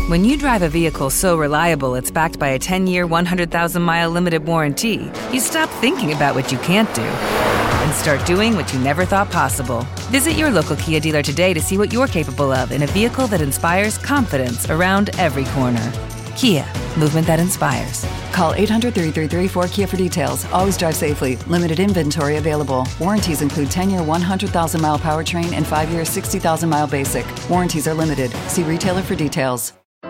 When you drive a vehicle so reliable it's backed by a 10-year, 100,000-mile limited warranty, you stop thinking about what you can't do and start doing what you never thought possible. Visit your local Kia dealer today to see what you're capable of in a vehicle that inspires confidence around every corner. Kia, movement that inspires. Call 800-333-4KIA for details. Always drive safely. Limited inventory available. Warranties include 10-year 100,000-mile powertrain and 5-year 60,000-mile basic. Warranties are limited. See retailer for details.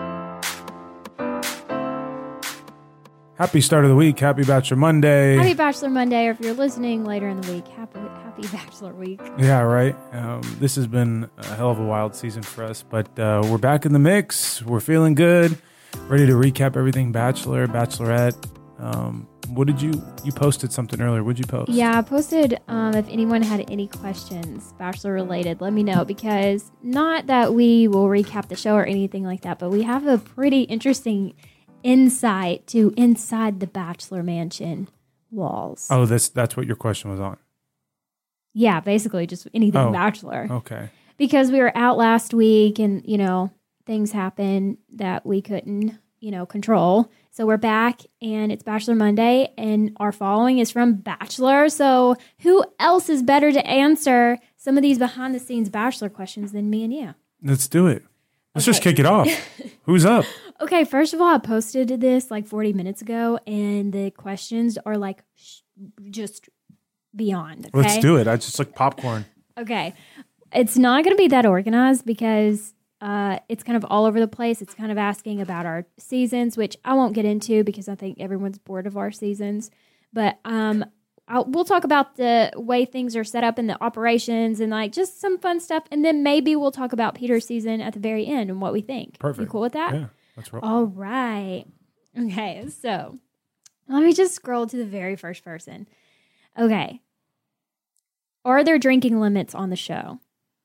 Happy start of the week. Happy Bachelor Monday. Happy Bachelor Monday, or if you're listening later in the week, happy Bachelor Week. Yeah, right. This has been a hell of a wild season for us, but we're back in the mix. We're feeling good. Ready to recap everything Bachelor, Bachelorette. What did you posted something earlier. What'd you post? Yeah, I posted if anyone had any questions Bachelor related, let me know, because not that we will recap the show or anything like that, but we have a pretty interesting insight to inside the Bachelor Mansion walls. Oh, that's what your question was on. Yeah, basically just anything Bachelor. Okay. Because we were out last week and, things happen that we couldn't, control. So we're back and it's Bachelor Monday and our following is from Bachelor. So who else is better to answer some of these behind the scenes Bachelor questions than me and you? Let's do it. Let's just kick it off. Who's up? Okay, first of all, I posted this like 40 minutes ago and the questions are like just beyond. Okay? Let's do it. I just like popcorn. Okay. It's not going to be that organized because it's kind of all over the place. It's kind of asking about our seasons, which I won't get into because I think everyone's bored of our seasons. But we'll talk about the way things are set up in the operations and like just some fun stuff. And then maybe we'll talk about Peter's season at the very end and what we think. Perfect. You cool with that? Yeah, that's right. All right. Okay, so let me just scroll to the very first person. Okay. Are there drinking limits on the show?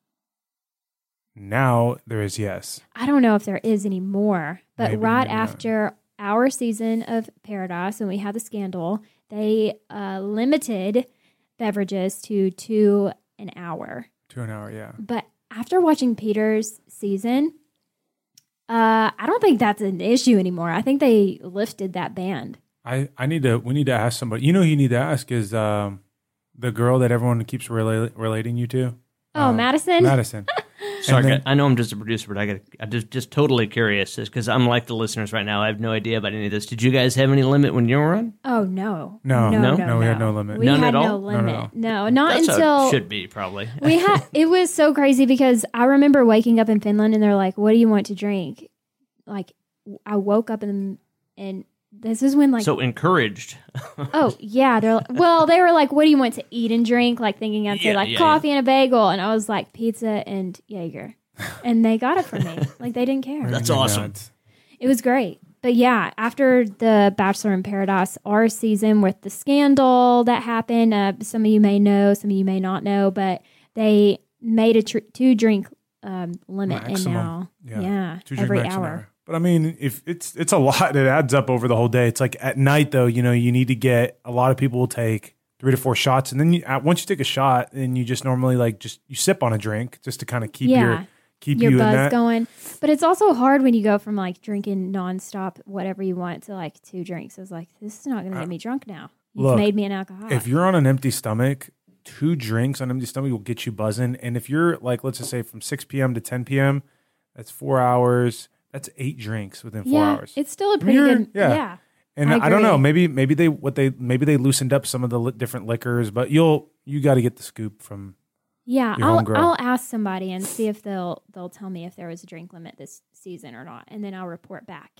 Now there is, yes. I don't know if there is anymore, but Maybe, right maybe not. after our season of Paradise, when we had the scandal, they limited beverages to 2 an hour. 2 an hour, yeah. But after watching Peter's season, I don't think that's an issue anymore. I think they lifted that ban. We need to ask somebody. You know who you need to ask is the girl that everyone keeps relating you to. Oh, Madison? Madison. Sorry, I know I'm just a producer, but I'm just totally curious because I'm like the listeners right now. I have no idea about any of this. Did you guys have any limit when you were on? Oh, no. No, we had no limit. We None had at no all? limit. No. No, not That's until... how it should be, probably. It was so crazy because I remember waking up in Finland and they're like, what do you want to drink? Like, I woke up and this is when like... So encouraged. Oh, yeah. They were like, what do you want to eat and drink? Like thinking I'd say coffee and a bagel. And I was like, pizza and Jaeger. And they got it for me. Like, they didn't care. That's awesome. It was great. But yeah, after the Bachelor in Paradise, our season with the scandal that happened, some of you may know, some of you may not know, but they made a 2-drink limit. Maximum. And now, 2-drink every max an hour. But I mean, if it's a lot, it adds up over the whole day. It's like at night, though, you need to get, a lot of people will take 3 to 4 shots. And then once you take a shot, then you just normally you sip on a drink just to kind of keep your buzz going. But it's also hard when you go from like drinking nonstop, whatever you want, to like 2 drinks. I was like, this is not going to make me drunk now. You've made me an alcoholic. If you're on an empty stomach, 2 drinks on an empty stomach will get you buzzing. And if you're like, let's just say from 6 p.m. to 10 p.m., that's 4 hours. That's 8 drinks within 4 hours. It's still a pretty good. Yeah. And I don't know. Maybe they loosened up some of the different liquors, but you got to get the scoop from. Yeah, I'll ask somebody and see if they'll tell me if there was a drink limit this season or not, and then I'll report back.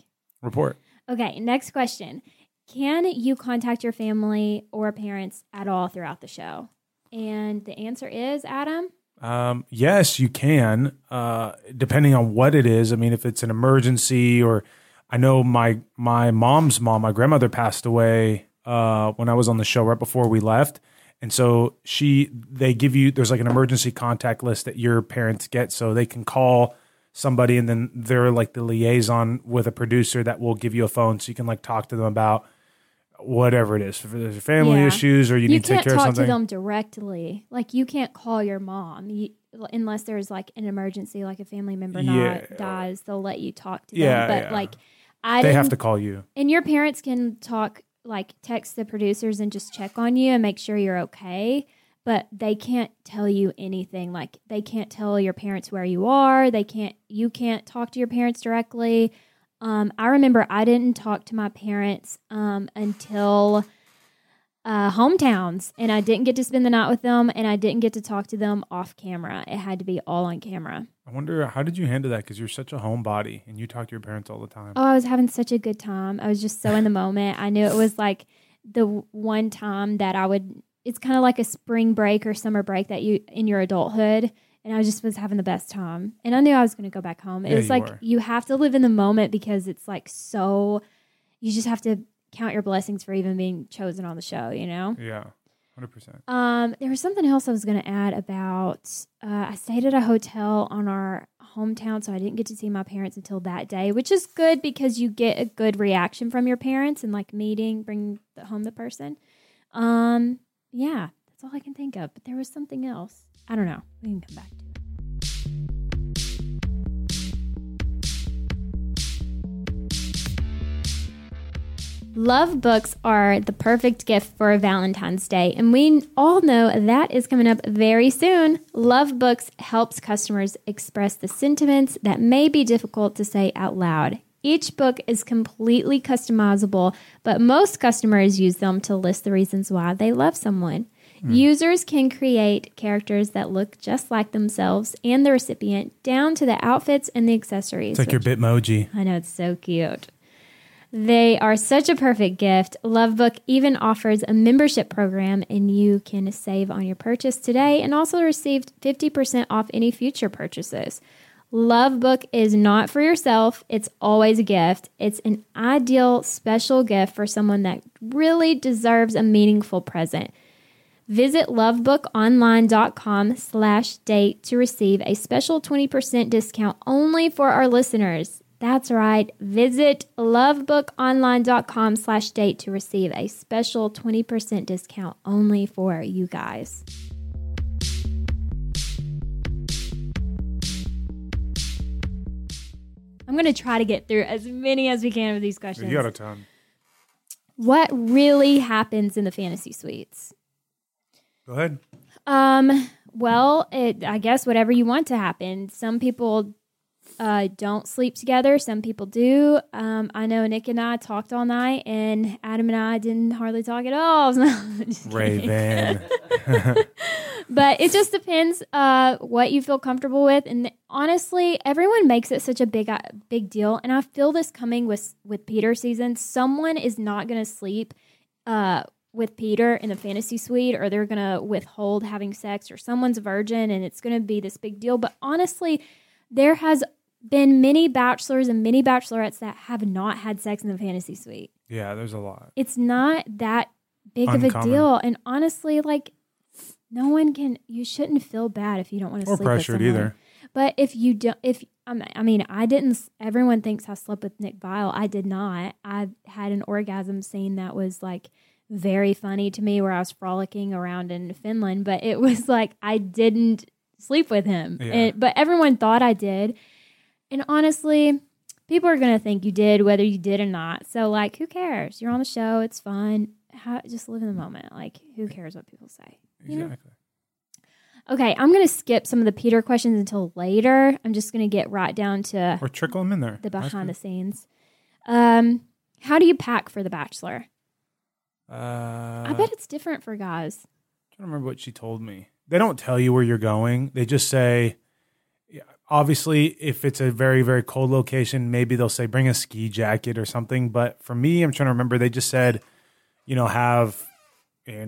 Okay, next question. Can you contact your family or parents at all throughout the show? And the answer is, Adam? Yes, you can, depending on what it is. I mean, if it's an emergency, or I know my mom's mom, my grandmother passed away when I was on the show right before we left. And so they give you, there's like an emergency contact list that your parents get, so they can call somebody, and then they're like the liaison with a producer that will give you a phone, so you can like talk to them about whatever it is. If there's family issues or you need to take care of something. You can't talk to them directly. Like, you can't call your mom. unless there's like an emergency, like a family member dies, they'll let you talk to Yeah, them. But yeah. like, They have to call you. and your parents can talk, like text the producers and just check on you and make sure you're okay. But they can't tell you anything. Like they can't tell your parents where you are. You can't talk to your parents directly. I remember I didn't talk to my parents until hometowns, and I didn't get to spend the night with them, and I didn't get to talk to them off camera. It had to be all on camera. I wonder, how did you handle that? Because you're such a homebody and you talk to your parents all the time. Oh, I was having such a good time. I was just so in the moment. I knew it was like the one time that it's kind of like a spring break or summer break that you in your adulthood. And I just was having the best time. And I knew I was going to go back home. It was like you have to live in the moment because it's like you just have to count your blessings for even being chosen on the show, you know? Yeah, 100%. There was something else I was going to add about, I stayed at a hotel on our hometown, so I didn't get to see my parents until that day, which is good because you get a good reaction from your parents and like bring home the person. Yeah, that's all I can think of. But there was something else. I don't know. We can come back to it. Love books are the perfect gift for Valentine's Day, and we all know that is coming up very soon. Love Books helps customers express the sentiments that may be difficult to say out loud. Each book is completely customizable, but most customers use them to list the reasons why they love someone. Users can create characters that look just like themselves and the recipient, down to the outfits and the accessories. It's like your Bitmoji. I know, it's so cute. They are such a perfect gift. Lovebook even offers a membership program, and you can save on your purchase today and also receive 50% off any future purchases. Lovebook is not for yourself. It's always a gift. It's an ideal special gift for someone that really deserves a meaningful present. Visit lovebookonline.com/date to receive a special 20% discount only for our listeners. That's right. Visit lovebookonline.com/date to receive a special 20% discount only for you guys. I'm going to try to get through as many as we can with these questions. You got a ton. What really happens in the fantasy suites? Go ahead. Well, I guess whatever you want to happen. Some people don't sleep together. Some people do. I know Nick and I talked all night, and Adam and I didn't hardly talk at all. Raven. But it just depends what you feel comfortable with. And honestly, everyone makes it such a big deal. And I feel this coming with Peter season. Someone is not going to sleep with Peter in the fantasy suite, or they're going to withhold having sex, or someone's a virgin, and it's going to be this big deal. But honestly, there has been many bachelors and many bachelorettes that have not had sex in the fantasy suite. Yeah, there's a lot. It's not that big of a deal. And honestly, like, you shouldn't feel bad if you don't want to sleep with pressured someone. either. But if you don't, I didn't, everyone thinks I slept with Nick Viall. I did not. I had an orgasm scene that was like very funny to me, where I was frolicking around in Finland, but it was like, I didn't sleep with him. Yeah. But everyone thought I did. And honestly, people are going to think you did, whether you did or not. So like, who cares? You're on the show. It's fun. Just live in the moment. Like, who cares what people say? You know? Exactly. Okay, I'm going to skip some of the Peter questions until later. I'm just going to get right down to Or trickle them in there. the behind the scenes. How do you pack for The Bachelor? I bet it's different for guys. I don't remember what she told me. They don't tell you where you're going. They just say, obviously, if it's a very, very cold location, maybe they'll say, bring a ski jacket or something. But for me, I'm trying to remember, they just said, have, 3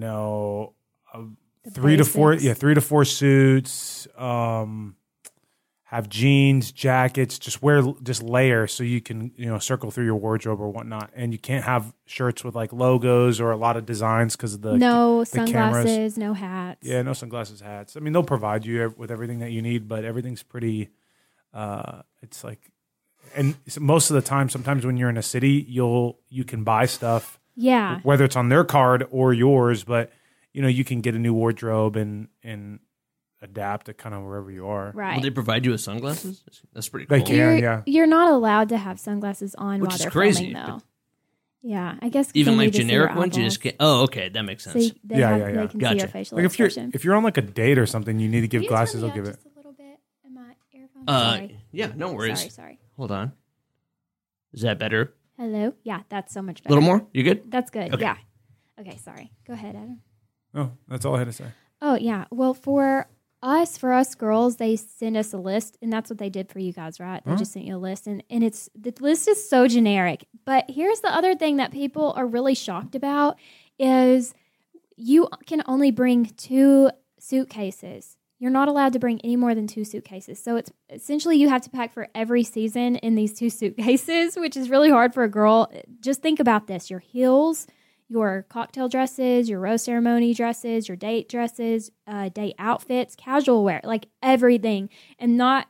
to 4 suits, have jeans, jackets, just layer so you can, circle through your wardrobe or whatnot. And you can't have shirts with like logos or a lot of designs because of the sunglasses, cameras. no hats. Yeah, no sunglasses, hats. I mean, they'll provide you with everything that you need, but everything's pretty, it's like, and most of the time, sometimes when you're in a city, you can buy stuff. Yeah. Whether it's on their card or yours, but you can get a new wardrobe and adapt to kind of wherever you are. Right. Will they provide you with sunglasses? That's pretty cool. They can, yeah. You're not allowed to have sunglasses on Which while is they're crazy, filming, though. Yeah, I guess 'cause Even they like need to see generic your ones, you just eyeballs. can't. Oh, okay, that makes So sense. they, Yeah, have, yeah, yeah. they can see Gotcha. your facial Like expression. if you're on like a date or something, you need to give Can you glasses. turn me They'll give up it. just a little bit in my earphones? Sorry. Yeah, no worries. Sorry. Hold on. Is that better? Hello? Yeah, that's so much A better. little more? You good? That's good. Okay. Yeah. Okay, sorry. Go ahead, Adam. Oh, that's all I had to say. Oh, yeah. Well, for us girls, they send us a list, and that's what they did for you guys, right? They just sent you a list, and it's the list is so generic. But here's the other thing that people are really shocked about is you can only bring 2 suitcases. You're not allowed to bring any more than 2 suitcases. So it's essentially you have to pack for every season in these 2 suitcases, which is really hard for a girl. Just think about this. Your heels, your cocktail dresses, your rose ceremony dresses, your date dresses, date outfits, casual wear, like everything. And not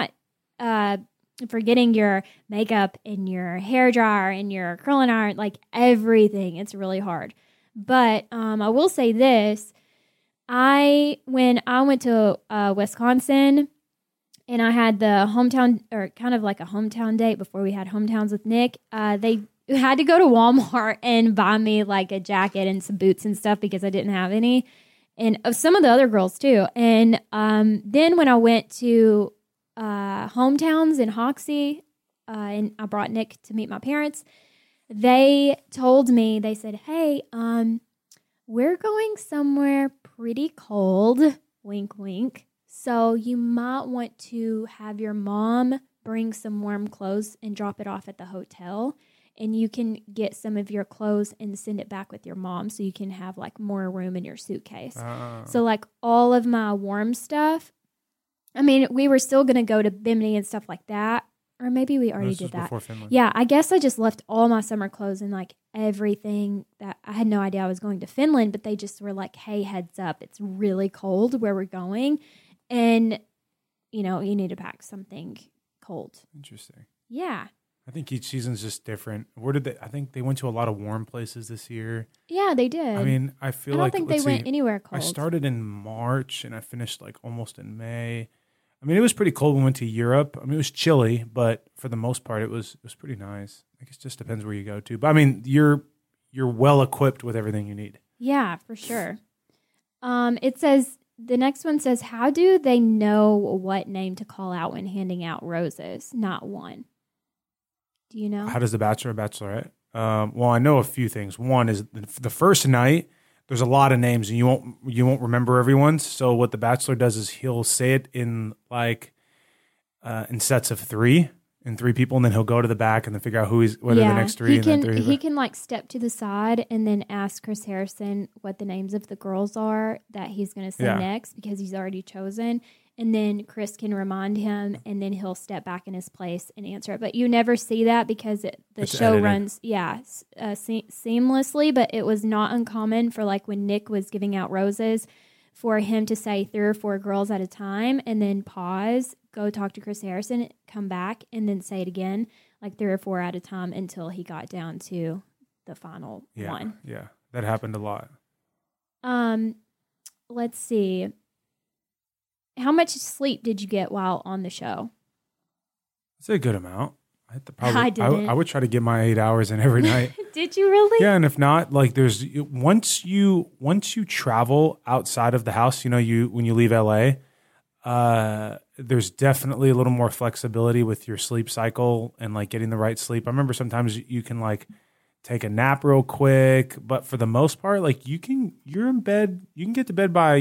forgetting your makeup and your hair dryer and your curling iron, like everything. It's really hard. But I will say this. When I went to Wisconsin and I had the hometown, or kind of like a hometown date before we had hometowns with Nick, they had to go to Walmart and buy me like a jacket and some boots and stuff because I didn't have any, and some of the other girls too. And then when I went to hometowns in Hoxie, and I brought Nick to meet my parents, they told me, they said, hey, we're going somewhere pretty cold, wink, wink. So you might want to have your mom bring some warm clothes and drop it off at the hotel. And you can get some of your clothes and send it back with your mom so you can have like more room in your suitcase. So like all of my warm stuff, I mean, we were still going to go to Bimini and stuff like that. Or maybe we already did that. Before Finland. Yeah, I guess I just left all my summer clothes and like everything that I had no idea I was going to Finland, but they just were like, hey, heads up, it's really cold where we're going. And, you know, you need to pack something cold. Interesting. Yeah. I think each season's just different. I think they went to a lot of warm places this year. Yeah, they did. I mean, I feel I don't like think they went anywhere cold. I started in March and I finished like almost in May. I mean, it was pretty cold when we went to Europe. I mean, it was chilly, but for the most part, it was pretty nice. I guess it just depends where you go to. But I mean, you're well equipped with everything you need. Yeah, for sure. It says, the next one says, how do they know what name to call out when handing out roses? Not one. Do you know? How does the Bachelor or Bachelorette? Well, I know a few things. One is the first night, there's a lot of names and you won't remember everyone's. So what the Bachelor does is he'll say it in like in sets of 3 and 3 people, and then he'll go to the back and then figure out what are the next 3. He can like step to the side and then ask Chris Harrison what the names of the girls are that he's going to say next because he's already chosen. And then Chris can remind him, and then he'll step back in his place and answer it. But you never see that because the show edited. runs, seamlessly. But it was not uncommon for like when Nick was giving out roses for him to say 3 or 4 girls at a time and then pause, go talk to Chris Harrison, come back, and then say it again, like 3 or 4 at a time until he got down to the final one. Yeah, that happened a lot. Let's see. How much sleep did you get while on the show? It's a good amount. I didn't. I would try to get my 8 hours in every night. Did you really? Yeah, and if not, like once you travel outside of the house, when you leave LA, there's definitely a little more flexibility with your sleep cycle and like getting the right sleep. I remember sometimes you can like take a nap real quick, but for the most part, like you're in bed, you can get to bed by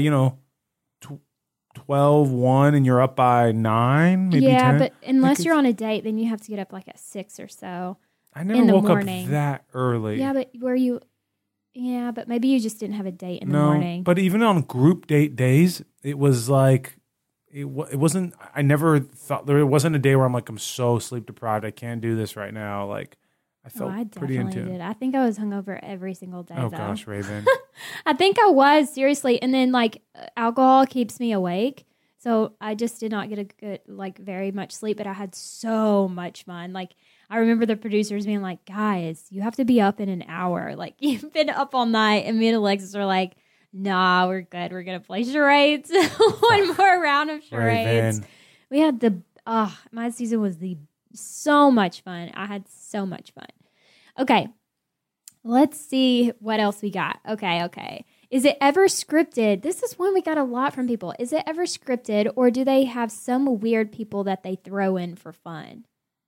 12, 1, and you're up by 9, maybe 10. But unless you're on a date, then you have to get up like at 6 or so. I never woke up that early. Yeah, but but maybe you just didn't have a date in the morning. But even on group date days, it was like, it wasn't, I never thought, there wasn't a day where I'm like, I'm so sleep deprived, I can't do this right now. Like, I felt pretty into it. I think I was hungover every single day. Oh though. gosh, Raven. I think I was, seriously. And then like alcohol keeps me awake. So I just did not get a good, like very much sleep, but I had so much fun. Like I remember the producers being like, guys, you have to be up in an hour. Like you've been up all night. And me and Alexis were like, nah, we're good. We're going to play charades. One more round of charades. Raven. We had my season was so much fun. I had so much fun. Okay. Let's see what else we got. Okay. Is it ever scripted? This is one we got a lot from people. Is it ever scripted, or do they have some weird people that they throw in for fun?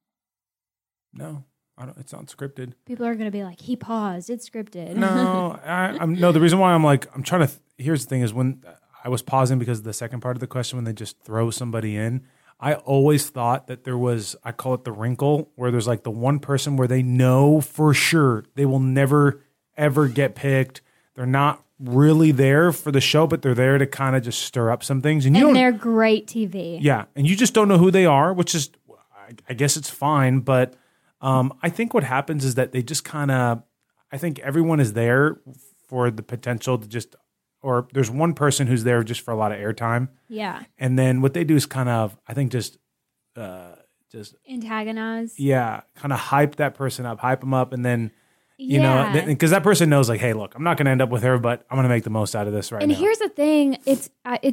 No, it's not scripted. People are going to be like, he paused. It's scripted. No, no. The reason why I'm trying to. Here's the thing: is when I was pausing because of the second part of the question, when they just throw somebody in. I always thought that there was, I call it the wrinkle, where there's like the one person where they know for sure they will never, ever get picked. They're not really there for the show, but they're there to kind of just stir up some things. And they're great TV. Yeah. And you just don't know who they are, which is, I guess it's fine. But I think what happens is that they just kind of, I think everyone is there for the potential to just, or there's one person who's there just for a lot of airtime. Yeah. And then what they do is kind of, I think just antagonize. Yeah. Kind of hype that person up, hype them up. And then, you know, because that person knows like, hey, look, I'm not going to end up with her, but I'm going to make the most out of this right now. And here's the thing. It's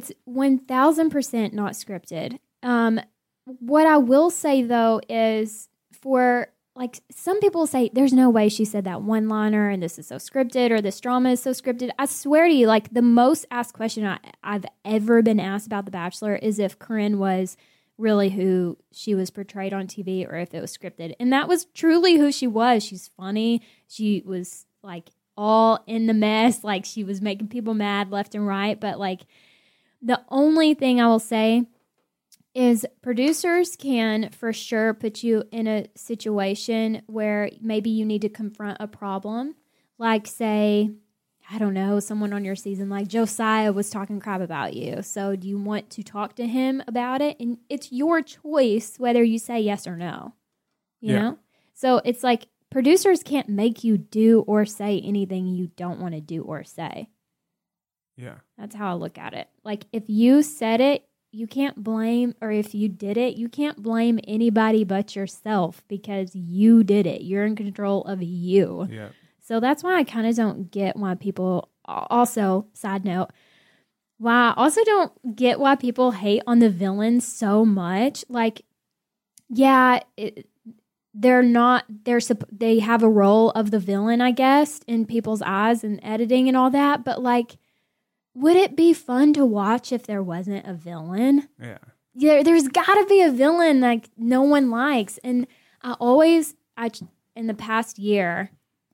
1000% not scripted. What I will say though is for like some people say there's no way she said that one liner and this is so scripted or this drama is so scripted. I swear to you, like the most asked question I've ever been asked about The Bachelor is if Corinne was really who she was portrayed on TV or if it was scripted. And that was truly who she was. She's funny. She was like all in the mess. Like she was making people mad left and right. But like the only thing I will say is producers can for sure put you in a situation where maybe you need to confront a problem. Like say, I don't know, someone on your season like Josiah was talking crap about you. So do you want to talk to him about it? And it's your choice whether you say yes or no. You know? So it's like producers can't make you do or say anything you don't want to do or say. Yeah. That's how I look at it. Like if you said it, you can't blame, or if you did it, you can't blame anybody but yourself because you did it. You're in control of you. Yeah. So that's why I kind of don't get why people, also, side note, why I also don't get why people hate on the villains so much. Like, yeah, they have a role of the villain, I guess, in people's eyes and editing and all that. But like, would it be fun to watch if there wasn't a villain? Yeah. There's got to be a villain like no one likes. And in the past years,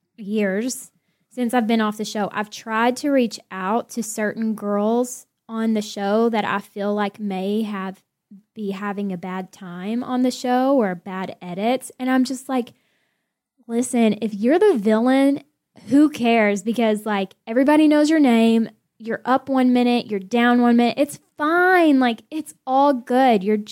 since I've been off the show, I've tried to reach out to certain girls on the show that I feel like may be having a bad time on the show or bad edits. And I'm just like, listen, if you're the villain, who cares? Because like everybody knows your name. You're up 1 minute, you're down 1 minute. It's fine. Like it's all good. You're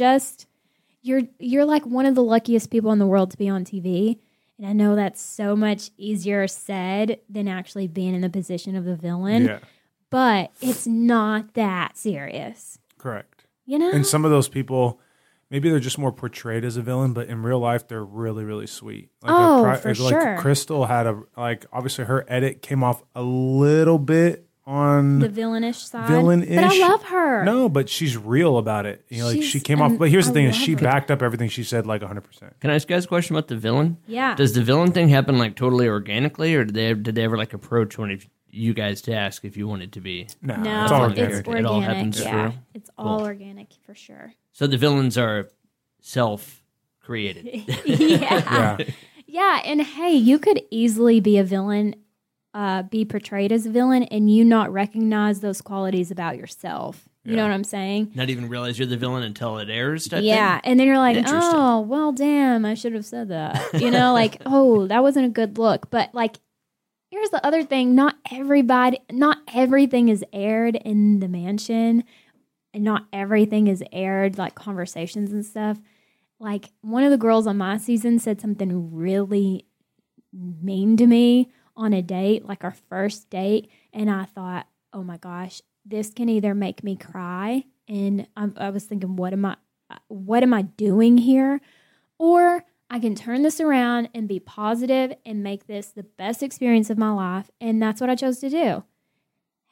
like one of the luckiest people in the world to be on TV. And I know that's so much easier said than actually being in the position of the villain. Yeah. But it's not that serious. Correct. You know? And some of those people, maybe they're just more portrayed as a villain, but in real life, they're really, really sweet. Like for sure. Crystal had obviously her edit came off a little bit on the villainish side. Villainish. But I love her. No, but she's real about it. You know, like she came off. But here's the thing: is she backed up everything she said like 100%. Can I ask you guys a question about the villain? Yeah. Does the villain thing happen like totally organically, or did they ever like approach one of you guys to ask if you wanted to be? No, it's all organic. It's organic. It all happens yeah. through. It's all organic for sure. So the villains are self-created. Yeah. Yeah, and hey, you could easily be a villain. Be portrayed as a villain and you not recognize those qualities about yourself. You know what I'm saying? Not even realize you're the villain until it airs. Yeah. And then you're like, oh, well, damn, I should have said that. You know, like, oh, that wasn't a good look. But like, here's the other thing. Not everything is aired in the mansion and not everything is aired, like conversations and stuff. Like one of the girls on my season said something really mean to me on a date, like our first date, and I thought, oh my gosh, this can either make me cry, and I was thinking, what am I doing here, or I can turn this around and be positive and make this the best experience of my life, and that's what I chose to do.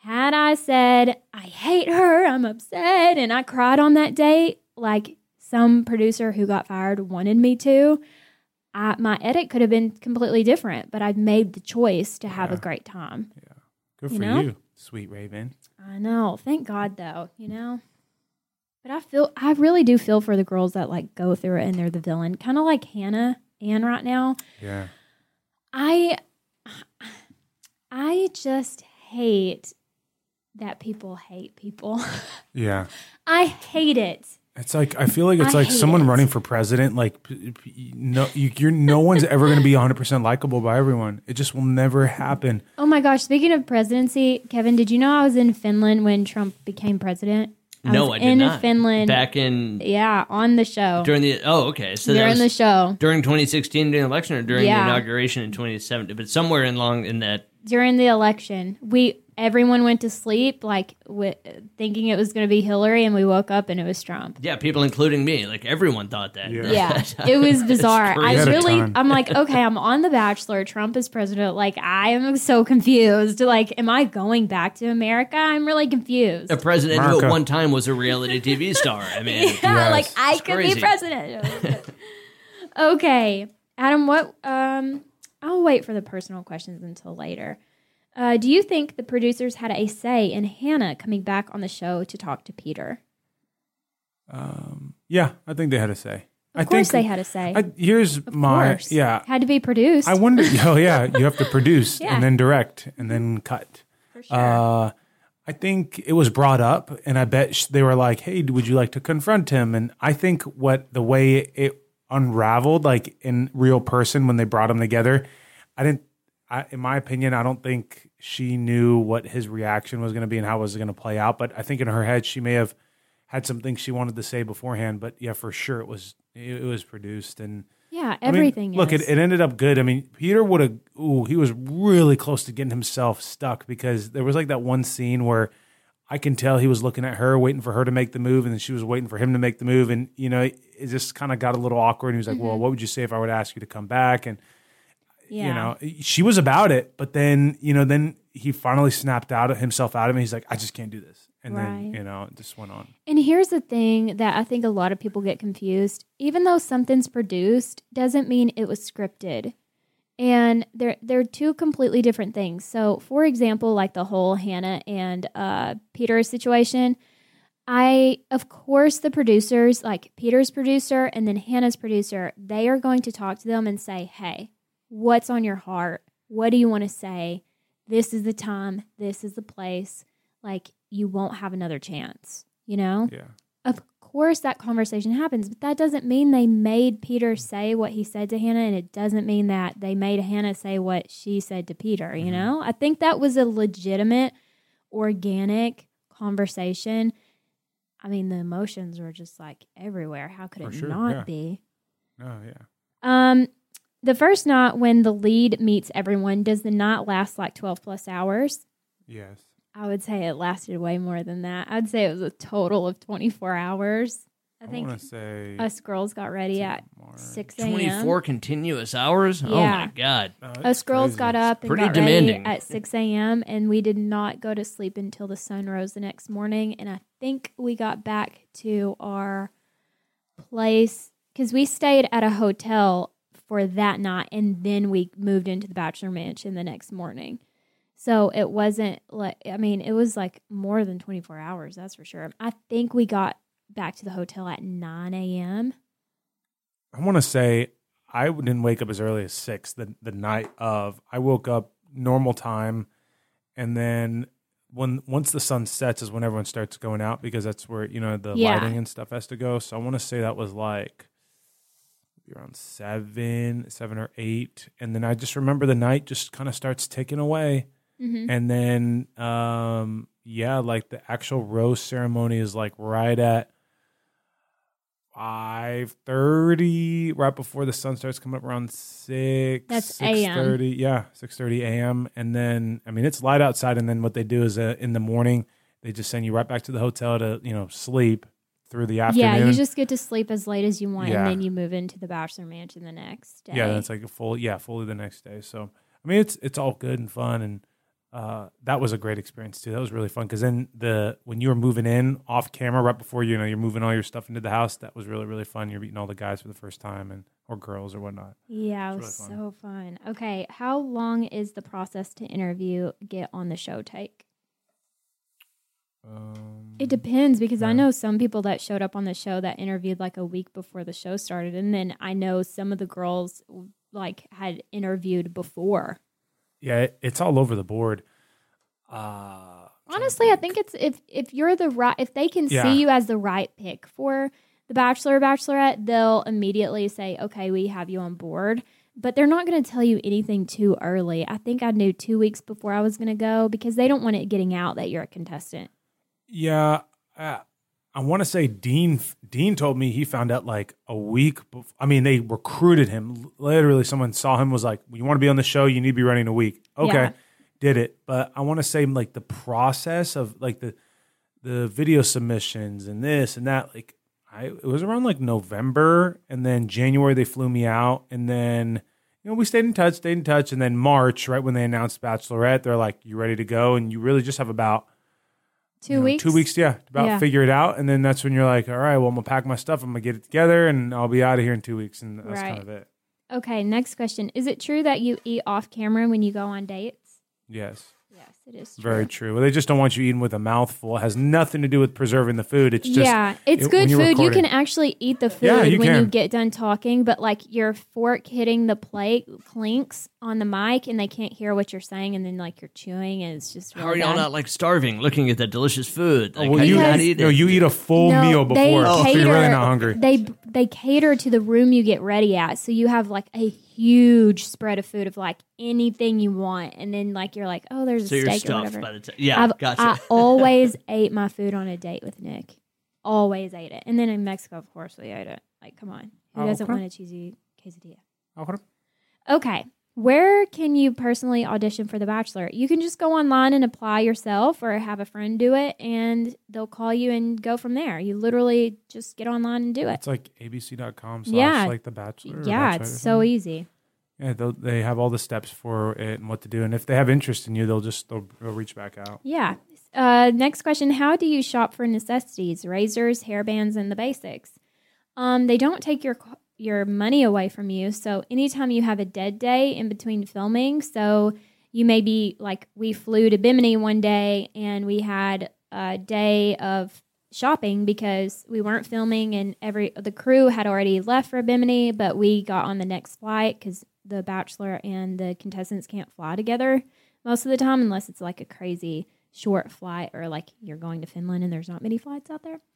had I said, I hate her, I'm upset, and I cried on that date, like some producer who got fired wanted me to, my edit could have been completely different, but I've made the choice to have a great time. Yeah. Good for you, sweet Raven. I know. Thank God, though, But I really do feel for the girls that like go through it and they're the villain. Kind of like Hannah Ann right now. Yeah. I just hate that people hate people. Yeah. I hate it. It's like, I feel like it's I like hate someone it. running for president. Like, no one's ever going to be 100% likable by everyone. It just will never happen. Oh my gosh! Speaking of presidency, Kevin, did you know I was in Finland when Trump became president? No, was I did in not. Finland. Back in Yeah, on the show. okay. So that During was the show. during 2016 during the election or during Yeah. the inauguration in 2017, but somewhere in that. During the election, everyone went to sleep thinking it was going to be Hillary, and we woke up and it was Trump. Yeah, people including me, like everyone thought that. Yeah, it was bizarre. crazy. I'm like, okay, I'm on The Bachelor. Trump is president. Like, I am so confused. Like, am I going back to America? I'm really confused. A president who America. at one time was a reality TV star. I mean, Yeah, Yes. like I It's could crazy. be president. Okay, Adam, what? I'll wait for the personal questions until later. Do you think the producers had a say in Hannah coming back on the show to talk to Peter? Yeah, I think they had a say. Of course, they had a say. Here's Of my, course. yeah. Had to be produced. I wonder, oh yeah, you have to produce Yeah. and then direct and then cut. for sure. I think it was brought up, and I bet they were like, "Hey, would you like to confront him?" And I think the way it unraveled, like in real person, when they brought him together, in my opinion, I don't think she knew what his reaction was going to be and how it was going to play out. But I think in her head, she may have had some things she wanted to say beforehand. But yeah, for sure, it was produced and. Yeah, I mean, everything look, is. it ended up good. I mean, Peter would have. He was really close to getting himself stuck because there was like that one scene where I can tell he was looking at her, waiting for her to make the move, and then she was waiting for him to make the move, and it just kind of got a little awkward. And he was like, "Well, what would you say if I were to ask you to come back?" And Yeah. she was about it, but then then he finally snapped himself out of me. He's like, "I just can't do this," and Right. then it just went on. And here's the thing that I think a lot of people get confused. Even though something's produced, doesn't mean it was scripted. And they're two completely different things. So, for example, like the whole Hannah and Peter situation, of course, the producers, like Peter's producer and then Hannah's producer, they are going to talk to them and say, hey, what's on your heart? What do you want to say? This is the time. This is the place. Like, you won't have another chance, Yeah. Of course that conversation happens, but that doesn't mean they made Peter say what he said to Hannah, and it doesn't mean that they made Hannah say what she said to Peter, you know? I think that was a legitimate, organic conversation. I mean, the emotions were just like everywhere. How could For it sure, not yeah. be? Oh yeah. The first night when the lead meets everyone, does the night last like 12 plus hours? Yes. I would say it lasted way more than that. I'd say it was a total of 24 hours. I think want to say us girls got ready at 6 a.m. 24 continuous hours. Oh Yeah. my god. Us girls got up and pretty got demanding. ready at 6 a.m. and we did not go to sleep until the sun rose the next morning. And I think we got back to our place because we stayed at a hotel for that night and then we moved into the Bachelor Mansion the next morning. So it wasn't like, I mean, it was like more than 24 hours, that's for sure. I think we got back to the hotel at 9 a.m. I want to say I didn't wake up as early as 6 the night of. I woke up normal time, and then once the sun sets is when everyone starts going out because that's where the Yeah. lighting and stuff has to go. So I want to say that was like around 7 or 8, and then I just remember the night just kind of starts ticking away, and then like the actual rose ceremony is like right at 5:30, right before the sun starts coming up around 6. That's a.m. 6:30, yeah, 6:30 a.m. And then, I mean, it's light outside, and then what they do is in the morning, they just send you right back to the hotel to, sleep through the afternoon. Yeah, you just get to sleep as late as you want, Yeah. and then you move into the Bachelor Mansion the next day. Yeah, that's like fully the next day. So, I mean, it's all good and fun, and that was a great experience too. That was really fun because then when you were moving in off camera right before you're moving all your stuff into the house, that was really, really fun. You're meeting all the guys for the first time or girls or whatnot. Yeah, it was so fun. Okay, how long is the process to interview get on the show take? It depends because I know some people that showed up on the show that interviewed like a week before the show started, and then I know some of the girls like had interviewed before. Yeah, it's all over the board. Honestly, I think it's if you're if they can see you as the right pick for the Bachelor or Bachelorette, they'll immediately say, okay, we have you on board. But they're not going to tell you anything too early. I think I knew 2 weeks before I was going to go because they don't want it getting out that you're a contestant. Yeah, I want to say Dean told me he found out like a week before. I mean, they recruited him. Literally, someone saw him, was like, you want to be on the show, you need to be running a week. Okay, yeah. Did it. But I want to say like the process of like the video submissions and this and that, like it was around like November, and then January they flew me out, and then we stayed in touch, and then March, right when they announced Bachelorette, they're like, you ready to go? And you really just have about 2 weeks? 2 weeks, figure it out. And then that's when you're like, all right, well, I'm going to pack my stuff. I'm going to get it together, and I'll be out of here in 2 weeks. And that's kind of it. Okay, next question. Is it true that you eat off camera when you go on dates? Yes. Yes, it is true. Very true. Well, they just don't want you eating with a mouthful. It has nothing to do with preserving the food. It's just it's good food. You can actually eat the food when you get done talking, but like your fork hitting the plate clinks on the mic, and they can't hear what you're saying, and then like you're chewing, and it's just really how are y'all not like starving, looking at that delicious food? Like, well, you eat a full meal before, so you're really not hungry. They cater to the room you get ready at, so you have like a huge spread of food of like anything you want, and then like you're like, oh, there's a steak or whatever. By the time. Gotcha. I always ate my food on a date with Nick. Always ate it, and then in Mexico, of course, we ate it. Like, come on, who doesn't want a cheesy quesadilla? Okay. Where can you personally audition for The Bachelor? You can just go online and apply yourself or have a friend do it, and they'll call you and go from there. You literally just get online and do it. It's like abc.com/ like The Bachelor. Yeah, it's so easy. Yeah, they have all the steps for it and what to do. And if they have interest in you, they'll reach back out. Yeah. Next question. How do you shop for necessities, razors, hairbands, and the basics? They don't take your money away from you. So anytime you have a dead day in between filming, so you may be like, we flew to Bimini one day and we had a day of shopping because we weren't filming, and the crew had already left for Bimini, but we got on the next flight because the Bachelor and the contestants can't fly together most of the time unless it's like a crazy short flight or like you're going to Finland and there's not many flights out there.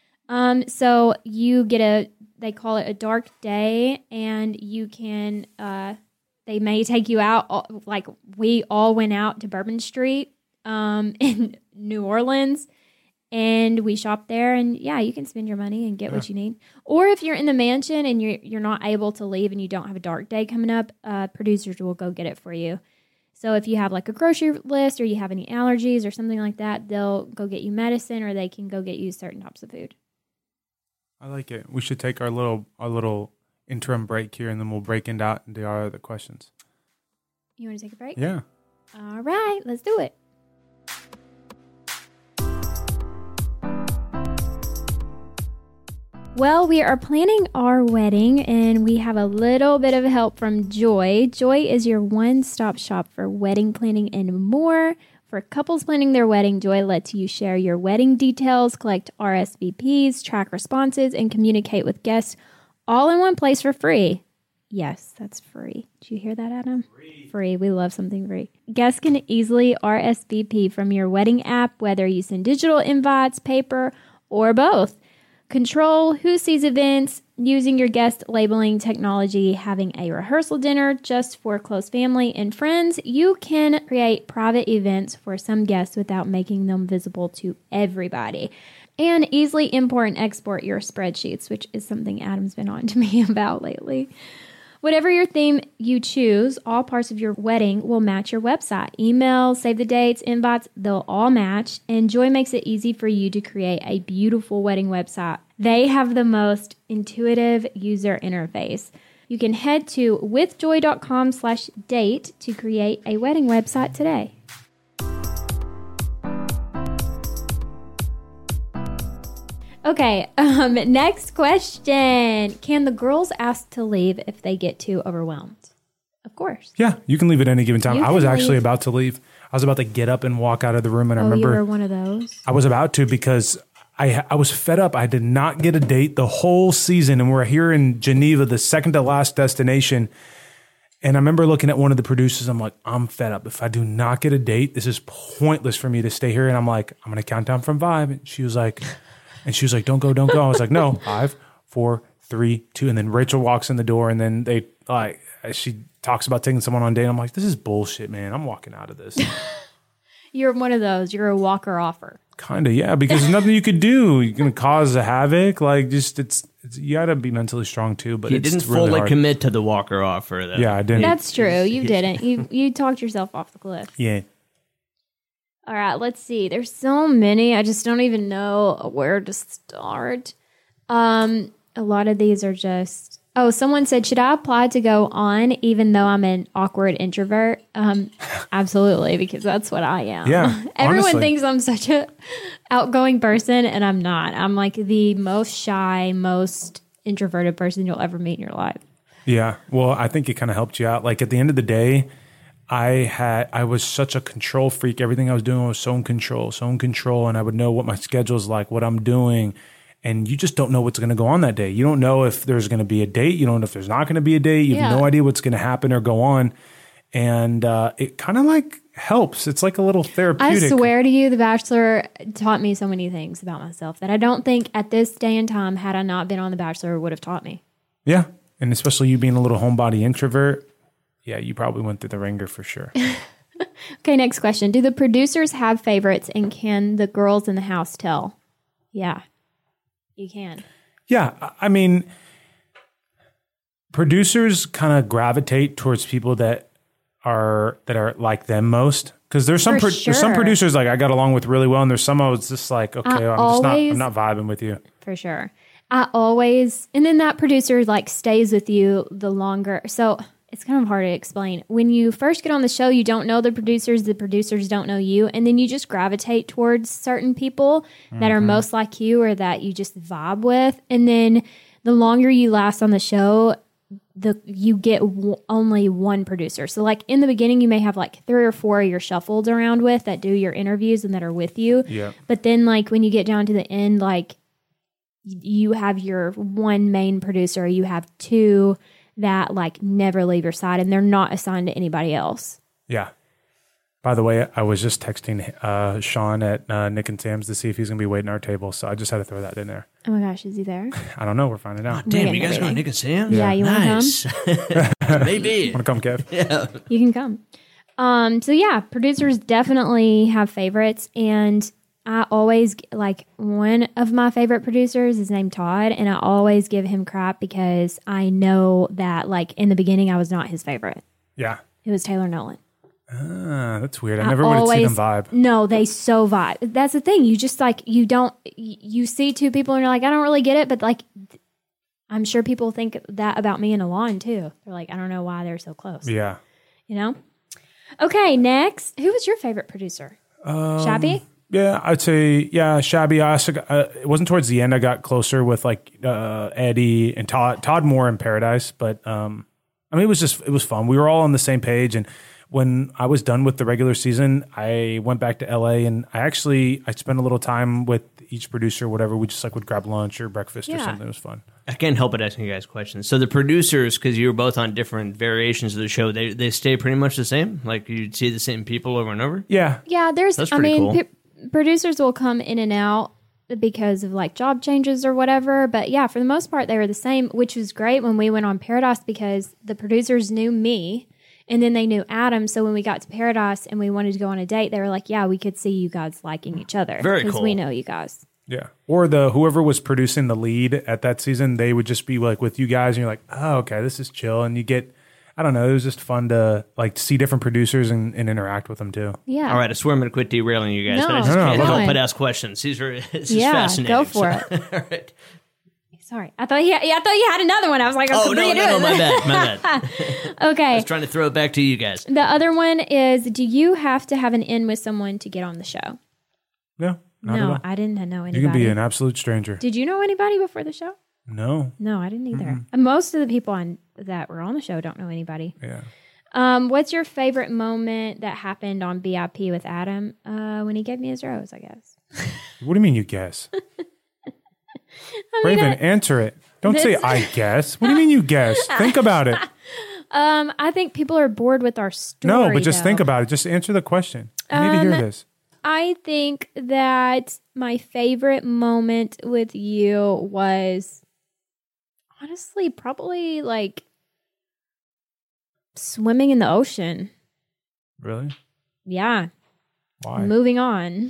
So you get they call it a dark day, and you can, they may take you out. Like we all went out to Bourbon Street, in New Orleans, and we shopped there, and you can spend your money and get what you need. Or if you're in the mansion and you're not able to leave and you don't have a dark day coming up, producers will go get it for you. So if you have like a grocery list or you have any allergies or something like that, they'll go get you medicine, or they can go get you certain types of food. I like it. We should take our little interim break here, and then we'll break into our other questions. You want to take a break? Yeah. All right, let's do it. Well, we are planning our wedding, and we have a little bit of help from Joy. Joy is your one-stop shop for wedding planning and more. For couples planning their wedding, Joy lets you share your wedding details, collect RSVPs, track responses, and communicate with guests all in one place for free. Yes, that's free. Did you hear that, Adam? Free. We love something free. Guests can easily RSVP from your wedding app, whether you send digital invites, paper, or both. Control who sees events using your guest labeling technology, having a rehearsal dinner just for close family and friends. You can create private events for some guests without making them visible to everybody. And easily import and export your spreadsheets, which is something Adam's been on to me about lately. Whatever your theme you choose, all parts of your wedding will match your website. Email, save the dates, invites, they'll all match. And Joy makes it easy for you to create a beautiful wedding website. They have the most intuitive user interface. You can head to withjoy.com/date to create a wedding website today. Okay, next question. Can the girls ask to leave if they get too overwhelmed? Of course. Yeah, you can leave at any given time. You I was can actually leave. about to leave. I was about to get up and walk out of the room, and I You remember were one of those? I was about to because I was fed up. I did not get a date the whole season, and we're here in Geneva, the second to last destination. And I remember looking at one of the producers. I'm like, I'm fed up. If I do not get a date, this is pointless for me to stay here. And I'm like, I'm going to count down from 5. And she was like, don't go. I was like, no, 5, 4, 3, 2. And then Rachel walks in the door, and then she talks about taking someone on a date. I'm like, this is bullshit, man. I'm walking out of this. You're one of those. You're a walker offer. Kind of, yeah, because there's nothing you could do. You're going to cause a havoc. Like, just it's you got to be mentally strong too. But He it's didn't really fully hard. commit to the Walker offer, though. Yeah, I didn't. That's true. You didn't. You talked yourself off the cliff. Yeah. All right, let's see. There's so many. I just don't even know where to start. A lot of these are just... Oh, someone said, should I apply to go on even though I'm an awkward introvert? Absolutely, because that's what I am. Yeah, Everyone honestly. thinks I'm such a outgoing person, and I'm not. I'm like the most shy, most introverted person you'll ever meet in your life. Yeah. Well, I think it kind of helped you out. Like at the end of the day, I was such a control freak. Everything I was doing was so in control, and I would know what my schedule is like, what I'm doing. And you just don't know what's going to go on that day. You don't know if there's going to be a date. You don't know if there's not going to be a date. You have no idea what's going to happen or go on. And it kind of like helps. It's like a little therapeutic. I swear to you, The Bachelor taught me so many things about myself that I don't think at this day and time, had I not been on The Bachelor, would have taught me. Yeah. And especially you being a little homebody introvert. Yeah, you probably went through the ringer for sure. Okay, next question. Do the producers have favorites, and can the girls in the house tell? Yeah, you can. Yeah. I mean, producers kind of gravitate towards people that are like them most. Because there's some there's some producers like I got along with really well, and there's some I was just like, okay, I'm not vibing with you. For sure. And then that producer like stays with you the longer. So it's kind of hard to explain. When you first get on the show, you don't know the producers don't know you, and then you just gravitate towards certain people that are most like you or that you just vibe with. And then the longer you last on the show, you get only one producer. So like in the beginning, you may have like 3 or 4 you're shuffled around with that do your interviews and that are with you. Yeah. But then like when you get down to the end, like you have your one main producer, you have 2 that like never leave your side, and they're not assigned to anybody else. Yeah. By the way, I was just texting Sean at Nick and Sam's to see if he's going to be waiting at our table. So I just had to throw that in there. Oh my gosh, is he there? I don't know. We're finding out. Damn, you guys going to Nick and Sam? Yeah, you want to Nice. Maybe. Want to come, Kev? Yeah. You can come. So yeah, producers definitely have favorites, and I always like one of my favorite producers is named Todd, and I always give him crap because I know that like in the beginning I was not his favorite. Yeah. It was Taylor Nolan. That's weird. I never would have seen them vibe. No, they so vibe. That's the thing. You just like, you see 2 people and you're like, I don't really get it, but like, I'm sure people think that about me and Alon too. They're like, I don't know why they're so close. Yeah. You know? Okay, next. Who was your favorite producer? Shabby? Yeah, I'd say, Shabby. I also it wasn't towards the end. I got closer with like Eddie and Todd. Todd more in Paradise, but I mean, it was fun. We were all on the same page, and when I was done with the regular season, I went back to LA, and I spent a little time with each producer, whatever. We just like would grab lunch or breakfast or something. It was fun. I can't help but asking you guys questions. So the producers, because you were both on different variations of the show, they stay pretty much the same? Like you'd see the same people over and over? Yeah. Yeah, That's pretty cool. Producers will come in and out because of like job changes or whatever. But yeah, for the most part, they were the same, which was great when we went on Paradise because the producers knew me and then they knew Adam. So when we got to Paradise and we wanted to go on a date, they were like, yeah, we could see you guys liking each other. Very cool. Because we know you guys. Yeah. Or whoever was producing the lead at that season, they would just be like with you guys and you're like, oh, okay, this is chill. And you get, I don't know, it was just fun to like see different producers and interact with them too. Yeah. All right, I swear I'm going to quit derailing you guys, No, but I just can't keep help going. but ask questions. This is Yeah, fascinating. go for it. All right. Sorry. I thought you had another one. I was like, Oh, no, my bad. Okay. I was trying to throw it back to you guys. The other one is, do you have to have an in with someone to get on the show? Yeah. Not at No, all? I didn't know anybody. You can be an absolute stranger. Did you know anybody before the show? No. No, I didn't either. And most of the people that were on the show don't know anybody. Yeah. What's your favorite moment that happened on BIP with Adam? When he gave me his rose, I guess. What do you mean you guess? Raven, answer it. Don't say I guess. What do you mean you guess? Think about it. I think people are bored with our story. No, but just though. think about it. Just answer the question. I need to hear this. I think that my favorite moment with you was honestly probably like swimming in the ocean. Really? Yeah. Why? Moving on.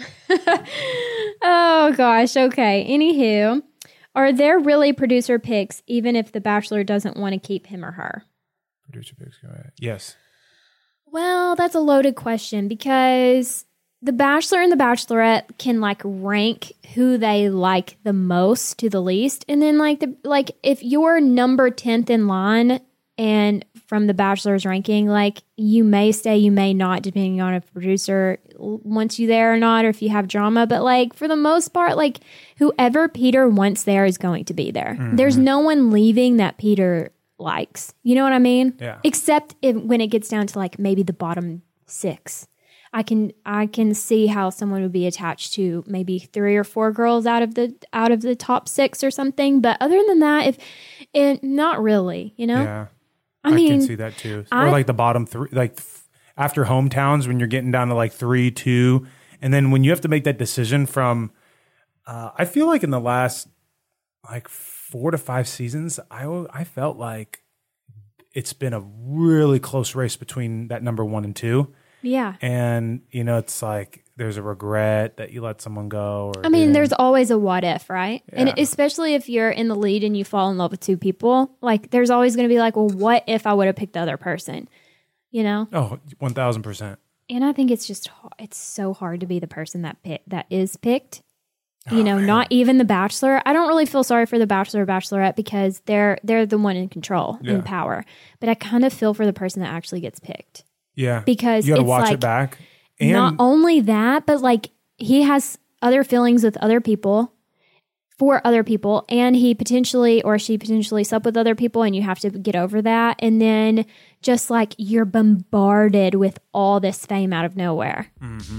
Oh gosh. Okay. Anywho, are there really producer picks even if the Bachelor doesn't want to keep him or her? Producer picks. Go ahead. Yes. Well, that's a loaded question because the Bachelor and the Bachelorette can like rank who they like the most to the least, and then like if you're number 10th in line and from the Bachelor's ranking, like you may stay, you may not, depending on if producer wants you there or not, or if you have drama. But like for the most part, like whoever Peter wants there is going to be there. There's no one leaving that Peter likes. You know what I mean? Yeah. Except when it gets down to like maybe the bottom 6. I can see how someone would be attached to maybe 3 or 4 girls out of the top 6 or something. But other than that, not really, you know? Yeah. I mean, can see that too. Or like the bottom 3, like after hometowns when you're getting down to like 3, 2. And then when you have to make that decision from, I feel like in the last like 4 to 5 seasons, I felt like it's been a really close race between that number 1 and 2. Yeah. And, you know, it's like there's a regret that you let someone go. Or I mean, there's always a what if, right? Yeah. And especially if you're in the lead and you fall in love with 2 people, like there's always going to be like, well, what if I would have picked the other person? You know? Oh, 1,000%. And I think it's just, it's so hard to be the person that is picked. You know, not even the Bachelor. I don't really feel sorry for the Bachelor or Bachelorette because they're the one in control, in power. But I kind of feel for the person that actually gets picked. Yeah. Because you got to it's watch like, it back. And not only that, but like he has other feelings with other people, for other people, and he potentially or she potentially slept with other people, and you have to get over that. And then just like you're bombarded with all this fame out of nowhere. Mm-hmm.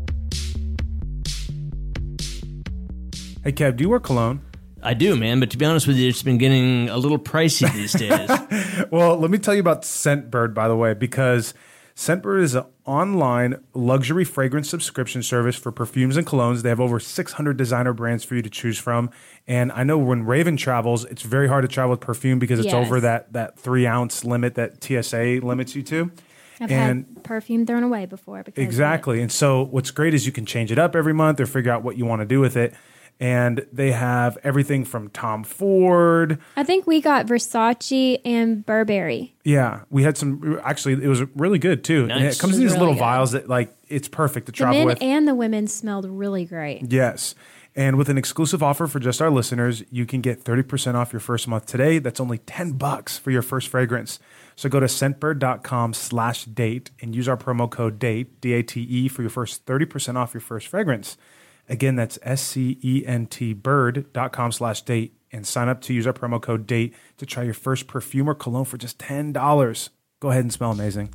Hey, Kev, do you wear cologne? I do, man. But to be honest with you, it's been getting a little pricey these days. Well, let me tell you about Scentbird, by the way, because Scentbird is an online luxury fragrance subscription service for perfumes and colognes. They have over 600 designer brands for you to choose from. And I know when Raven travels, it's very hard to travel with perfume because it's over that 3-ounce limit that TSA limits you to. I've had perfume thrown away before. Exactly. And so what's great is you can change it up every month or figure out what you want to do with it. And they have everything from Tom Ford. I think we got Versace and Burberry. Yeah, we had some. Actually, it was really good too. Nice. And it comes in It was these little really good. vials that like it's perfect to The travel men with. and the women smelled really great. Yes. And with an exclusive offer for just our listeners, you can get 30% off your first month today. That's only $10 for your first fragrance. So go to scentbird.com/date and use our promo code DATE, D-A-T-E, for your first 30% off your first fragrance. Again, that's SCENT bird.com/date and sign up to use our promo code DATE to try your first perfume or cologne for just $10. Go ahead and smell amazing.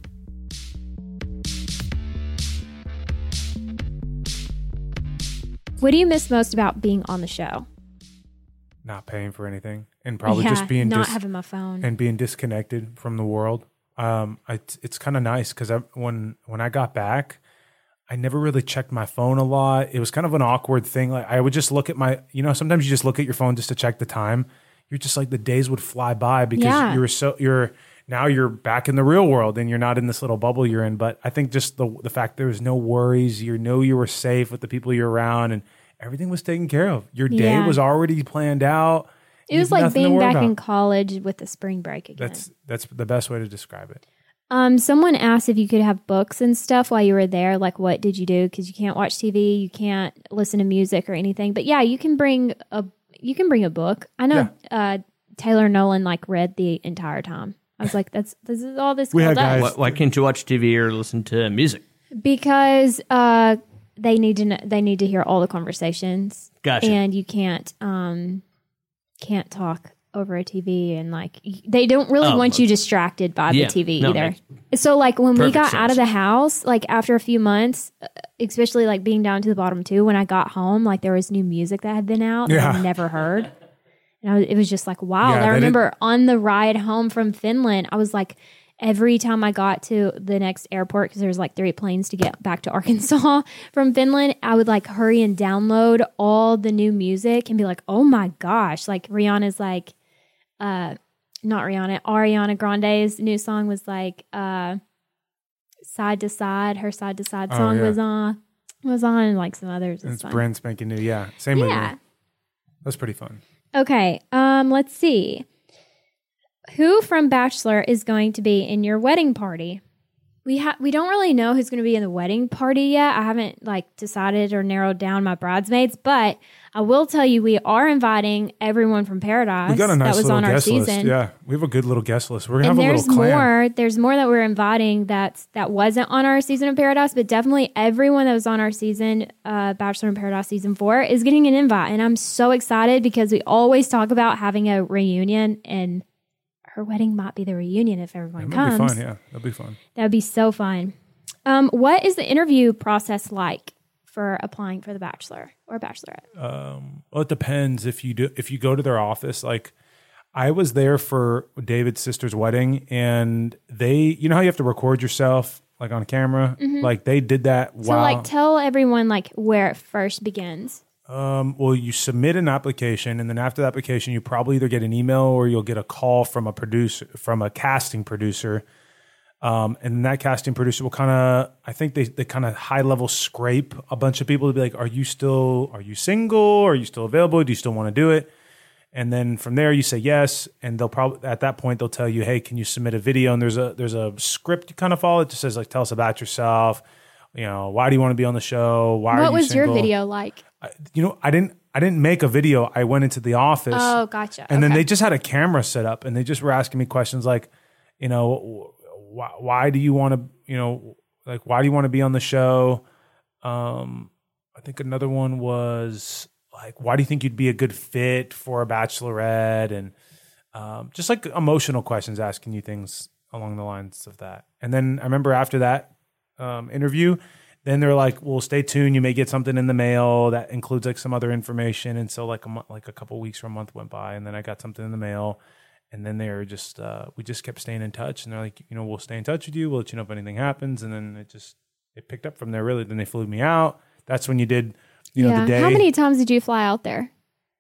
What do you miss most about being on the show? Not paying for anything and probably just being not having my phone. and being disconnected from the world. It's kind of nice because when I got back, I never really checked my phone a lot. It was kind of an awkward thing. Like I would just look at sometimes you just look at your phone just to check the time. You're just like the days would fly by because now you're back in the real world and you're not in this little bubble you're in. But I think just the fact there was no worries, you were safe with the people you're around and everything was taken care of. Your day was already planned out. It was like being back in college with the spring break again. That's the best way to describe it. Someone asked if you could have books and stuff while you were there. Like, what did you do? Because you can't watch TV, you can't listen to music or anything. But yeah, you can bring a book. I know Taylor Nolan like read the entire time. I was like, this is all this girl does. Why can't you watch TV or listen to music? Because they need to they need to hear all the conversations. Gotcha. And you can't talk over a TV, and like they don't really want you distracted by the TV either. So like when we got out of the house, like after a few months, especially like being down to the bottom too, when I got home, like there was new music that had been out that I'd never heard. And it was just like, wow. And I remember on the ride home from Finland, I was like, every time I got to the next airport, because there's like 3 planes to get back to Arkansas from Finland, I would like hurry and download all the new music and be like, oh my gosh. Like Rihanna's like, not Rihanna, Ariana Grande's new song was like Side to Side. Her Side to Side song was on, and like some others. It's brand spanking new. Yeah. Same with me. That's pretty fun. Okay. Let's see. Who from Bachelor is going to be in your wedding party? We don't really know who's going to be in the wedding party yet. I haven't like decided or narrowed down my bridesmaids, but I will tell you we are inviting everyone from Paradise. We got a nice that was little on our guest list. season. Yeah, we have a good little guest list. We're gonna have a little clan. There's more that we're inviting that wasn't on our season of Paradise, but definitely everyone that was on our season, Bachelor in Paradise season 4, is getting an invite, and I'm so excited because we always talk about having a reunion, and her wedding might be the reunion if everyone comes. That'd be fun, yeah. That'd be fun. That'd be so fun. What is the interview process like for applying for The Bachelor or Bachelorette? Well, it depends. If you go to their office, like I was there for David's sister's wedding, and you know how you have to record yourself like on camera? Mm-hmm. Like they did that. So like tell everyone like where it first begins. Well, you submit an application, and then after the application, you probably either get an email or you'll get a call from a casting producer. And that casting producer will I think they kind of high level scrape a bunch of people to be like, are you single? Are you still available? Do you still want to do it? And then from there you say yes. And they'll probably, at that point, they'll tell you, hey, can you submit a video? And there's a script you kind of follow. It just says like, tell us about yourself. You know, why do you want to be on the show? What was your video like? I didn't make a video. I went into the office. Oh, gotcha. And then they just had a camera set up, and they just were asking me questions like, you know, why do you want to, you know, like, why do you want to be on the show? I think another one was like, why do you think you'd be a good fit for a bachelorette? And just like emotional questions, asking you things along the lines of that. And then I remember after that interview, then they're like, well, stay tuned. You may get something in the mail that includes like some other information. And so like a couple weeks or a month went by, and then I got something in the mail. And then they were just, we just kept staying in touch. And they're like, you know, we'll stay in touch with you. We'll let you know if anything happens. And then it picked up from there, really. Then they flew me out. That's when you did, the day. How many times did you fly out there?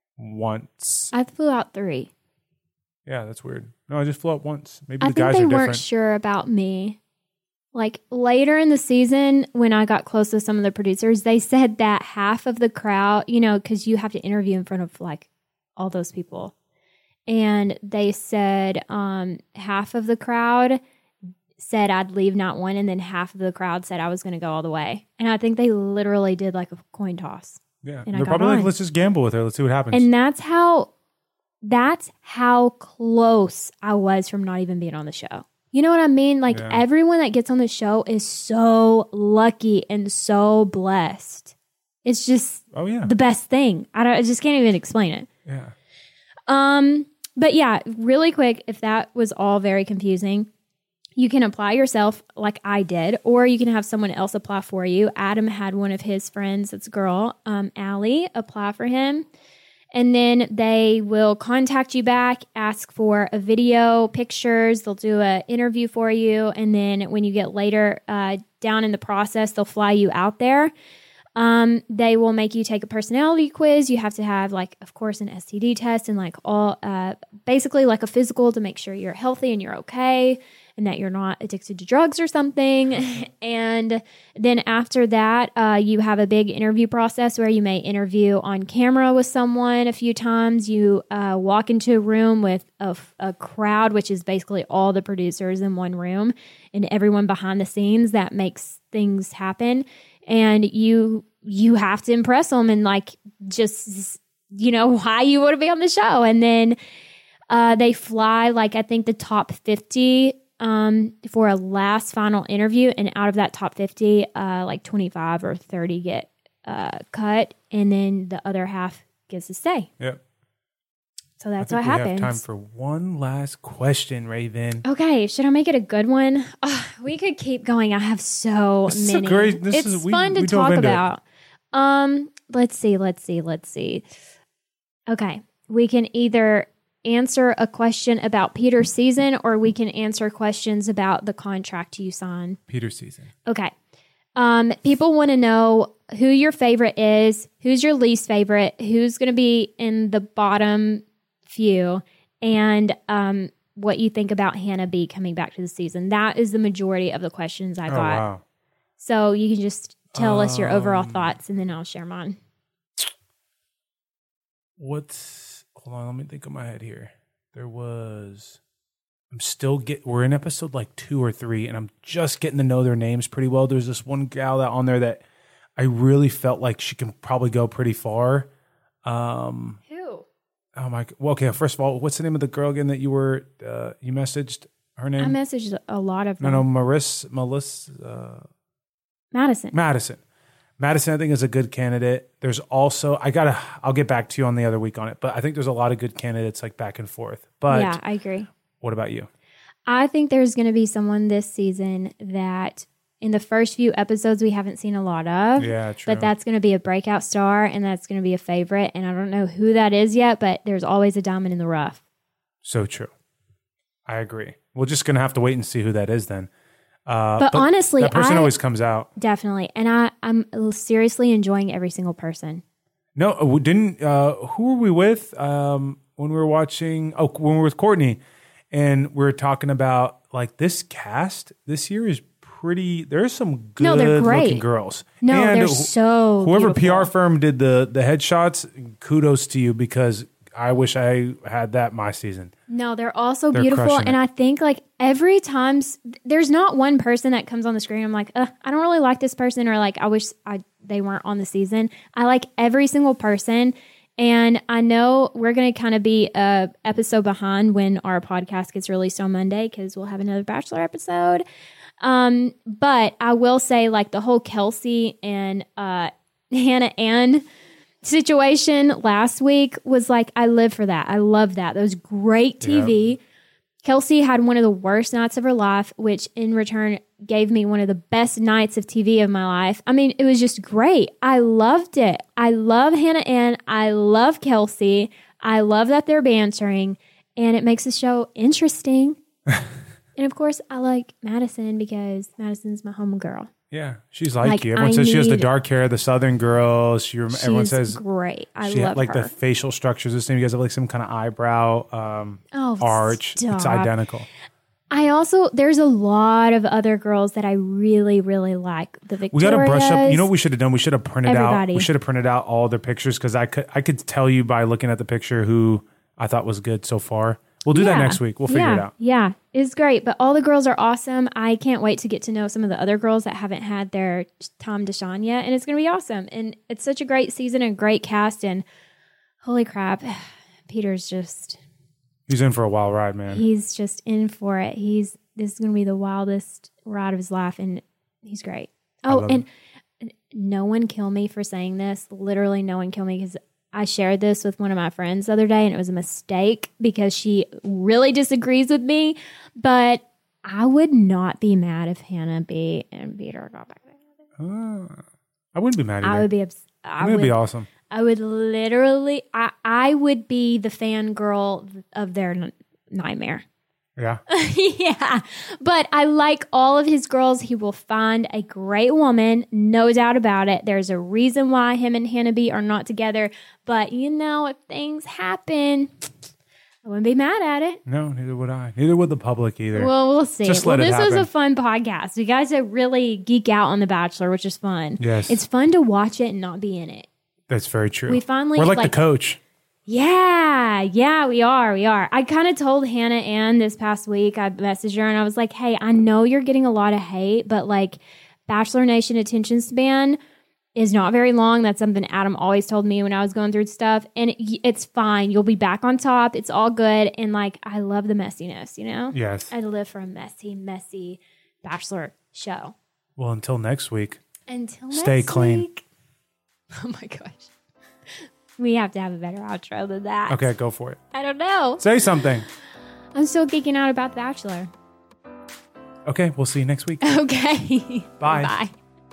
Once. I flew out 3. Yeah, that's weird. No, I just flew out once. Maybe the guys are different. I think they weren't sure about me. Like later in the season, when I got close to some of the producers, they said that half of the crowd, you know, because you have to interview in front of like all those people. And they said half of the crowd said I'd leave not one, and then half of the crowd said I was going to go all the way. And I think they literally did like a coin toss. Yeah, and they're probably like, let's just gamble with her. Let's see what happens. And that's how close I was from not even being on the show. You know what I mean? Like everyone that gets on the show is so lucky and so blessed. It's just the best thing. I just can't even explain it. Yeah. But yeah, really quick, if that was all very confusing, you can apply yourself like I did, or you can have someone else apply for you. Adam had one of his friends, that's a girl, Allie, apply for him. And then they will contact you back, ask for a video, pictures. They'll do an interview for you. And then when you get later down in the process, they'll fly you out there. They will make you take a personality quiz. You have to have, like, of course, an STD test and like all, basically like a physical to make sure you're healthy and you're okay and that you're not addicted to drugs or something. And then after that, you have a big interview process where you may interview on camera with someone a few times. You walk into a room with a crowd, which is basically all the producers in one room and everyone behind the scenes that makes things happen. And you have to impress them and like just, you know, why you want to be on the show. And then they fly like I think the top 50 for a last final interview. And out of that top 50, like 25 or 30 get cut, and then the other half gets to stay. Yep. So that's I what think we happens. have time for one last question, Raven. Okay, should I make it a good one? We could keep going. I have so This is many. a great- this it's is- we- fun to we dove talk into it. about. Let's see. Okay, we can either answer a question about Peter's season, or we can answer questions about the contract you signed. Peter season. Okay. People want to know who your favorite is, who's your least favorite, who's going to be in the bottom few, and what you think about Hannah B coming back to the season. That is the majority of the questions I Oh, got. wow. So you can just tell us your overall thoughts, and then I'll share mine. Hold on, let me think of my head here. We're in episode like 2 or 3, and I'm just getting to know their names pretty well. There's this one gal that on there that I really felt like she can probably go pretty far. Who? Oh my, well, okay. First of all, what's the name of the girl again that you messaged her name? I messaged a lot of them. No, Melissa. Madison. Madison, I think, is a good candidate. There's also, I'll get back to you on the other week on it, but I think there's a lot of good candidates like back and forth. But Yeah, I agree. what about you? I think there's going to be someone this season that in the first few episodes we haven't seen a lot of. Yeah, true. But that's going to be a breakout star, and that's going to be a favorite. And I don't know who that is yet, but there's always a diamond in the rough. So true. I agree. We're just going to have to wait and see who that is then. But honestly, that person always comes out. Definitely. And I'm seriously enjoying every single person. No, who were we with when we were watching? Oh, when we were with Courtney, and we were talking about like this cast this year is pretty. There's some good they're great. looking girls. No, And they're so whoever beautiful. PR firm did the headshots, kudos to you, because I wish I had that my season. No, they're also They're beautiful. crushing And it. I think like every time there's not one person that comes on the screen. I'm like, I don't really like this person, or like, I wish they weren't on the season. I like every single person. And I know we're going to kind of be a episode behind when our podcast gets released on Monday, because we'll have another Bachelor episode. But I will say like the whole Kelsey and Hannah Ann situation last week was like, I live for that. I love that. That was great TV. Yep. Kelsey had one of the worst nights of her life, which in return gave me one of the best nights of TV of my life. I mean, it was just great. I loved it. I love Hannah Ann. I love Kelsey. I love that they're bantering, and it makes the show interesting. And of course, I like Madison because Madison's my homegirl. Yeah, she's like Like, you. Everyone I says she has the need- dark hair, the Southern girl. Everyone She's says great. I she love had like her. the facial structures the same. You guys have like some kind of eyebrow arch. It's stop. identical. There's a lot of other girls that I really, really like. The We Victorias. got to brush up. You know what we should have done? We should have printed Everybody. out. We should have printed out all their pictures, because I could tell you by looking at the picture who I thought was good so far. We'll do that next week. We'll figure it out. Yeah, it's great. But all the girls are awesome. I can't wait to get to know some of the other girls that haven't had their Tom Deshawn yet. And it's going to be awesome. And it's such a great season and great cast. And holy crap, Peter's just, He's in for a wild ride, man. he's just in for it. This is going to be the wildest ride of his life. And he's great. Oh, love and no one kill me for saying this. Literally no one kill me, because I shared this with one of my friends the other day, and it was a mistake because she really disagrees with me. But I would not be mad if Hannah B and Peter got back together. I wouldn't be mad either. I would be. I think it'd be awesome. I would literally. I would be the fangirl of their nightmare. Yeah. Yeah, but I like all of his girls. He will find a great woman, no doubt about it. There's a reason why him and Hannah B are not together. But if things happen, I wouldn't be mad at it. No, neither would I. Neither would the public either. Well, we'll see. Just let it this was happen. a fun podcast. We guys that really geek out on The Bachelor, which is fun. Yes. It's fun to watch it and not be in it. That's very true. We finally, We're like the like- coach. Yeah, we are. I kind of told Hannah Ann this past week, I messaged her and I was like, hey, I know you're getting a lot of hate, but like Bachelor Nation attention span is not very long. That's something Adam always told me when I was going through stuff. And it's fine. You'll be back on top. It's all good. And like, I love the messiness, Yes. I live for a messy Bachelor show. Well, until next week. Until Stay next clean. week. Oh my gosh. We have to have a better outro than that. Okay, go for it. I don't know. Say something. I'm still geeking out about The Bachelor. Okay, we'll see you next week. Okay. Bye. Bye.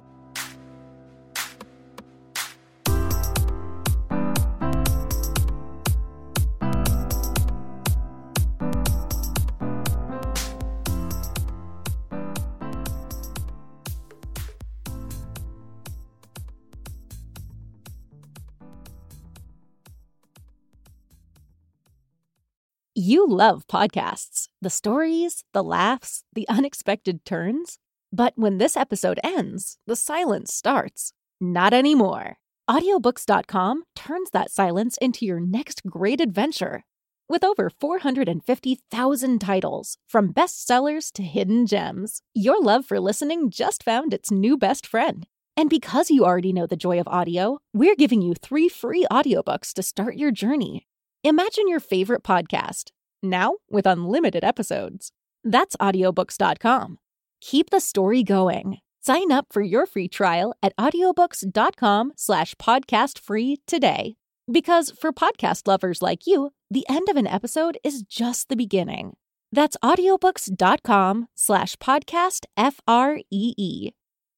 You love podcasts, the stories, the laughs, the unexpected turns. But when this episode ends, the silence starts. Not anymore. Audiobooks.com turns that silence into your next great adventure. With over 450,000 titles, from bestsellers to hidden gems, your love for listening just found its new best friend. And because you already know the joy of audio, we're giving you 3 free audiobooks to start your journey. Imagine your favorite podcast, now with unlimited episodes. That's audiobooks.com. Keep the story going. Sign up for your free trial at audiobooks.com/podcastfree today. Because for podcast lovers like you, the end of an episode is just the beginning. That's audiobooks.com/podcastfree.